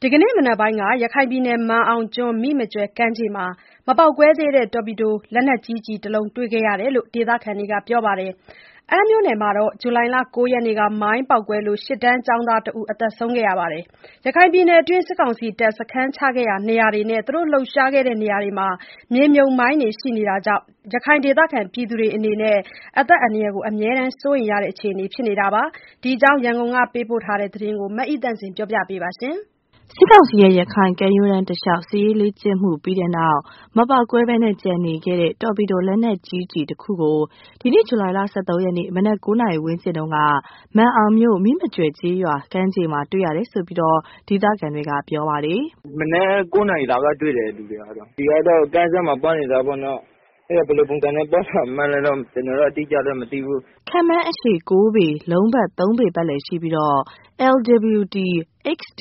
ဒီကနေ့မနက်ပိုင်းကရခိုင်ပြည်နယ်မာန်အောင်ကျွန်းမိမကျွဲကမ်းခြေမှာမပေါက်ကွဲသေးတဲ့တော်ပီတိုလက်နက်ကြီးတလုံးတွေ့ခဲ့ရတယ်လို့ဒေသခံတွေကပြောပါတယ်။အမ်းမြို့နယ်မှာဇူလိုင်လ 9 ရက်နေ့ကမိုင်းပေါက်ကွဲလို့8တန်းကျောင်းသားတဦးသေဆုံးခဲ့ပါတယ်။ရခိုင်ပြည်နယ်အတွင်းစစ်ကောင်စီတပ်စခန်းချခဲ့ရာနေရာတွေနဲ့သူတို့လှုပ်ရှားခဲ့တဲ့နေရာတွေမှာမြေမြုပ်မိုင်းတွေရှိနေတာကြောင့်ရခိုင်ဒေသခံပြည်သူတွေအနေနဲ့အသက်အန္တရာယ်ကိုအမြဲတမ်းစိုးရိမ်ရတဲ့အခြေအနေဖြစ်နေတာပါ။ဒီအကြောင်းရန်ကုန်ကပေးပို့တဲ့သတင်းကိုမအိသန့်စင်ပြောပြပေးပါမယ်။စစ်ကောင်စီရဲ့ရခိုင်ကမ်းရိုးတန်းတလျှောက်စစ်ရေးလေ့ကျင့်မှုပြီးတဲ့နောက်မပေါက်ကွဲဘဲကျန်နေခဲ့တဲ့တော်ပီတိုလက်နက်ကြီးတစ်ခုကိုဒီနေ့ဇူလိုင်လ 13 ရက်နေ့မနက် 9 နာရီဝန်းကျင်တုန်းကမာန်အောင်မြို့မိမကျွဲကျေးရွာကမ်းခြေမှာတွေ့ရတယ်ဆိုပြီးဒေသခံတွေကပြောပါတယ်။မနက် 9 နာရီလောက်ကတွေ့တယ်လူတွေကတော့ဒီကတော့ကမ်းစပ်မှာပတ်နေတာပေါ့နော်။ဘယ်လိုပုံစံနဲ့ပတ်တာမှန်းလည်းတော့ကျွန်တော်တို့အတိအကျတော့မသိဘူး။ခန့်မှန်းအရှည်9ပေလုံးပတ်3ပေပတ်လည်ရှိပြီး LWT XD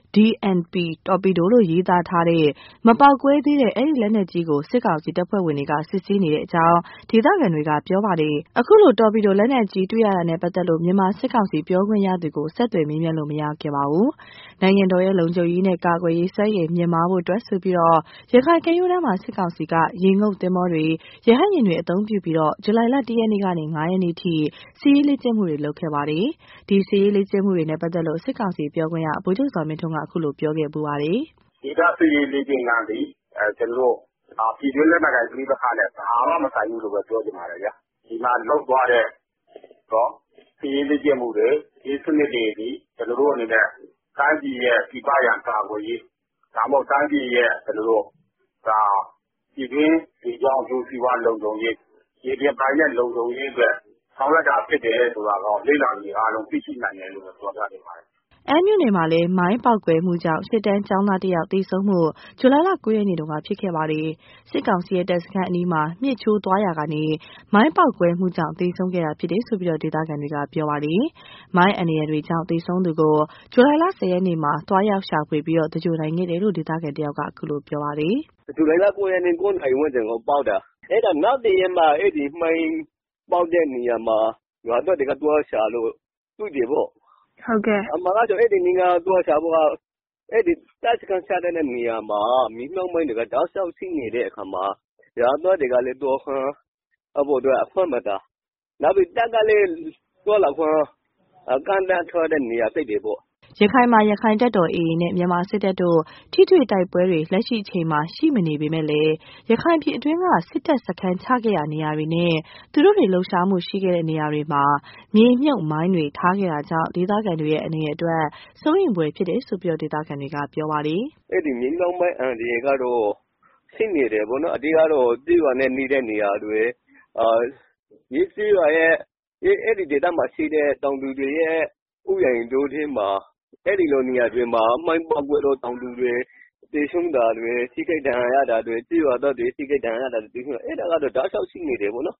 DNP တော်ပီတိုလို့ရေးသားထားတဲ့မပေါက်ကွဲသေးတဲ့အဲ့ဒီလက်နက်ကြီးကိုစစ်ကောင်စီတပ်ဖွဲ့ဝင်တွေကစစ်ဆေးနေတဲ့အကြောင်းဒေသခံတွေကပြောပါတယ်။အခုလိုတော်ပီတိုလက်နက်ကြီးတွေ့ရတာနဲ့ပတ်သက်လို့မြန်မာစစ်ကောင်စီပြောခွင့်ရသူကိုဆက်သွယ်မေးမြန်းလို့မရခဲ့ပါဘူး။နိုင်ငံတော်ရဲ့လုံခြုံရေးနဲ့ကာကွယ်ရေးစွမ်းရည်မြင့်မားဖို့အတွက်ဆိုပြီးရခိုင်ကမ်းရိုးတန်းမှာစစ်ကောင်စီကရေငုပ်သင်္ဘောတွေရဟတ်ယာဉ်တွေအသုံးပြုပြီးဇူလိုင်လ 1 ရက်နေ့ကနေ 5 ရက်နေ့ထိစစ်ရေးလေ့ကျင့်မှုတွေလုပ်ခဲ့ပါတယ်။ဒီစစ်ရေးလေ့ကျင့်မှုတွေနဲ့ပတ်သက်လို့စစ်ကောင်စီပြောခွင့်ရဗိုလ်ချုပ်ဇော်မင်းထွန်းကအခုလိုပြောခဲ့ပူပါတယ်။ဒီကစစ်ရေးလေ့ကျင့်ခန်းသည်ကျွန်တော်တို့ပြည်တွင်းလက်နက်ကိုင်ပြည်ပခါနဲ့ဘာမှမဆိုင်ဘူးလို့ပဲပြောချင်ပါတယ်ဗျာ။ဒီမှာလောက်သွားတဲ့စစ်ရေးလေ့ကျင့်မှုတွေဒီစနစ်တွေဒီကျွန်တော်တို့အနေနဲ့တိုင်းပြည်ရဲ့ပြည်ပရန်ကာကွယ်ရေးဒါမှမဟုတ်တိုင်းပြည်ရဲ့ကျွန်တော်တို့ပြည်တွင်းဒီကြောင့်ကျိုးစီးပွားလုံခြုံရေးဒီပြပိုင်းနဲ့လုံခြုံရေးအတွက်ဆောင်ရွက်တာဖြစ်တယ်ဆိုတာတော့လေ့လာနေအားလုံးသိရှိနိုင်တယ်လို့ပြောပြနေပါတယ်။အမ်းမြို့နယ်မှာလည်းမိုင်းပေါက်ကွဲမှုကြောင့်8တန်းကျောင်းသားတစ်ယောက်သေဆုံးမှုဇူလိုင်လ 9 ရက်နေ့တုန်းကဖြစ်ခဲ့ပါတယ်။စစ်ကောင်စီရဲ့တပ်စခန်းအနီးမှာမြစ်ချိုးသွားရာကနေမိုင်းပေါက်ကွဲမှုကြောင့်သေဆုံးခဲ့တာဖြစ်တယ်ဆိုပြီးဒေသခံတွေကပြောပါတယ်။မိုင်းအန္တရာယ်တွေကြောင့်သေဆုံးသူကိုဇူလိုင်လ 10 ရက်နေ့မှာသွားရောက်ရှာဖွေပြီးသဂြိုလ်နိုင်ခဲ့တယ်လို့ဒေသခံတစ်ယောက်ကအခုလိုပြောပါတယ်။ဇူလိုင်လ 9 ရက်နေ့9 နာရီဝန်းကျင်ကိုပေါက်တာ။အဲ့ဒါနောက်တရက်မှာအဲ့ဒီမိုင်းပေါက်တဲ့နေရာမှာရွာသားတွေကတွားရှာလို့တွေ့တယ်ပေါ့ဟုတ်ကဲ့အမှန်ကတော့အဲ့ဒီနေရာတွားရှာဖို့ကအဲ့ဒီတပ်စခန်းချတဲ့နေရာမှာမိနှောင်းမိုင်းတွေကတောက်လျှောက်ရှိနေတဲ့အခါမှာရွာသားတွေကလည်းတော်ခမ်းအဖို့အတွက်အခွင့်မတာနောက်ပြီးတပ်ကလည်းတွားလာခွင့်ကန့်တန်းထားတဲ့နေရာသိတယ်ပေါ့ရခိုင်မှာရခိုင်တပ်တော် AA နဲ့မြန်မာစစ်တပ်တို့ထိတွေ့တိုက်ပွဲတွေလက်ရှိအချိန်မှာရှိမနေပေမဲ့လည်းရခိုင်ပြည်အတွင်းကစစ်တပ်စခန်းချခဲ့ရာနေရာတွေနဲ့သူတို့တွေလှုပ်ရှားမှုရှိခဲ့တဲ့နေရာတွေမှာမြေမြုပ်မိုင်းတွေထားခဲ့တာကြောင့်ဒေသခံတွေရဲ့အနေနဲ့အတွက်စိုးရိမ်ဖွယ်ဖြစ်တယ်ဆိုပြီးဒေသခံတွေကပြောပါတယ်။အဲ့ဒီမြေမြုပ်မိုင်းအန္တရာယ်ကတော့ရှိနေတယ်ပေါ့နော်အတိကတော့ပြည်ရွာနဲ့နေတဲ့နေရာတွေမြေစီရွာရဲ့အဲ့ဒီဒေသမှာရှိတဲ့တောင်သူတွေရဲ့ဥယျာဉ်တို့ထဲမှာအဲ့ဒီလိုနေရာတွေမှာမိုင်းပေါက်ကွဲတော့တောင်သူတွေတေရှုံးတာတွေထိခိုက်ဒဏ်ရာရတာတွေပြည်ရွာသားတွေထိခိုက်ဒဏ်ရာရတာတွေအဲ့ဒါကတော့တောက်လျှောက်ရှိနေတယ်ပေါ့နော်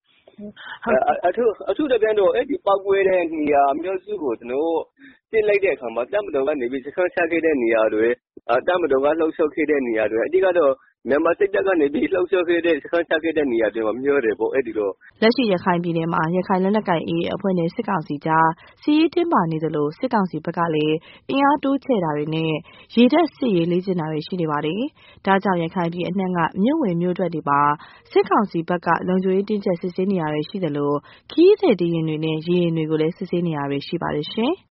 အထူးတပြန်တော့အဲ့ဒီပေါက်ကွဲတဲ့နေရာမျိုးစုကိုကျွန်တော်ပြစ်လိုက်တဲ့အခါမှာတပ်မတော်ကနေပြီးစခန်းချခဲ့တဲ့နေရာတွေတပ်မတော်ကလှုပ်ရှားခဲ့တဲ့နေရာတွေအတိကတော့မြန်မာစစ်တပ်ကနေပြီးလှုပ်ရှားခဲ့တဲ့စခန်းချခဲ့တဲ့နေရာတွေမှာမျောတယ်ပေါ့အဲ့ဒီတော့လက်ရှိရခိုင်ပြည်နယ်မှာရခိုင်လက်နက်ကိုင် AA အဖွဲ့နဲ့စစ်ကောင်စီကြားစစ်ရေးတင်းမာနေသလိုစစ်ကောင်စီဘက်ကလည်းအင်အားတိုးချဲ့တာတွေနဲ့ရေတပ်စစ်ရေးလေ့ကျင့်တာတွေရှိနေပါတယ်။ဒါကြောင့်ရခိုင်ပြည်အနှံ့ကမြို့ဝင်မြို့ထွက်တွေမှာစစ်ကောင်စီဘက်ကလုံခြုံရေးတင်းကျပ်စစ်ဆေးနေရတာရှိသလိုခရီးသည်တင်ယာဉ်တွေနဲ့ရေယာဉ်တွေကိုလည်းစစ်ဆေးနေရတာရှိပါတယ်ရှင်။